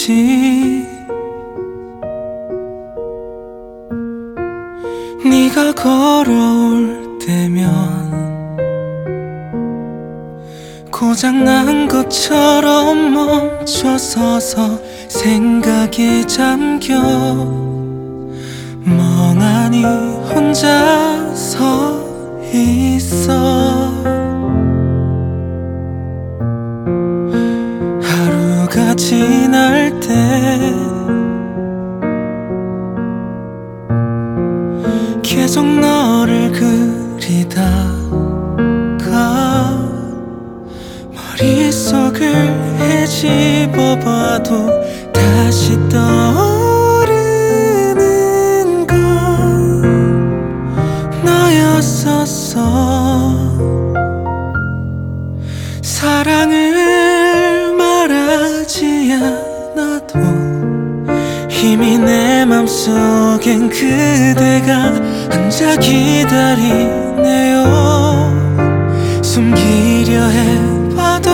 있지. 네가 걸어올 때면 고장난 것처럼 멈춰서서 생각에 잠겨 멍하니 혼자 서 있어. 하루가 지날 때 계속 너를 그리다가 머릿속을 헤집어봐도 다시 떠오르는 건 너였었어. 사랑을 말하지 않아도 이미 내 맘속엔 그대가 앉아 기다리네요. 숨기려 해봐도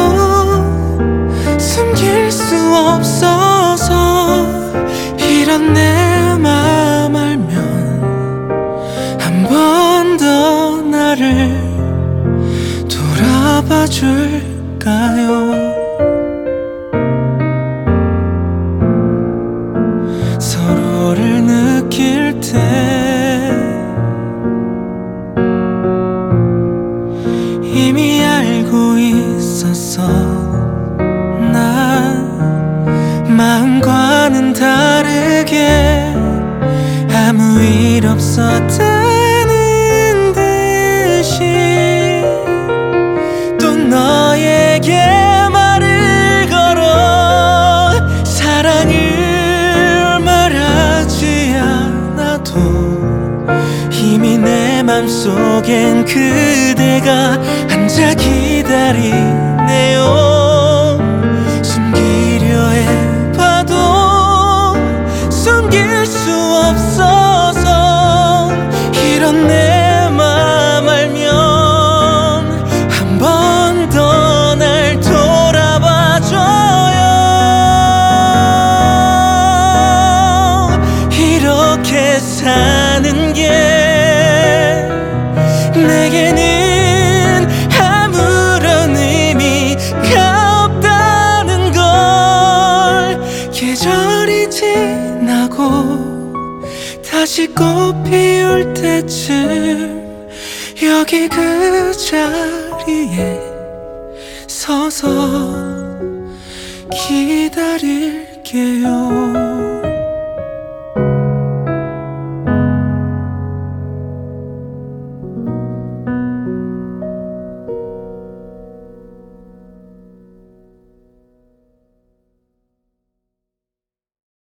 숨길 수 없어서 이런 내 맘 알면 한 번 더 나를 돌아봐 줄까요? 서로를 느낄 때 이미 알고 있었어. 난 마음과는 다르게 아무 일 없었다는 듯이 또 너에게 말을 걸어 사랑을 말하지 않아도 이미 내 맘속엔 그대가 앉아 기다리네요. 숨기려 해봐도 숨길 수 없어서 이런 내 맘 알면 한 번 더 날 돌아봐줘요. 이렇게 사는 게 내게는 아무런 의미가 없다는 걸. 계절이 지나고 다시 꽃 피울 때쯤 여기 그 자리에 서서 기다릴게요.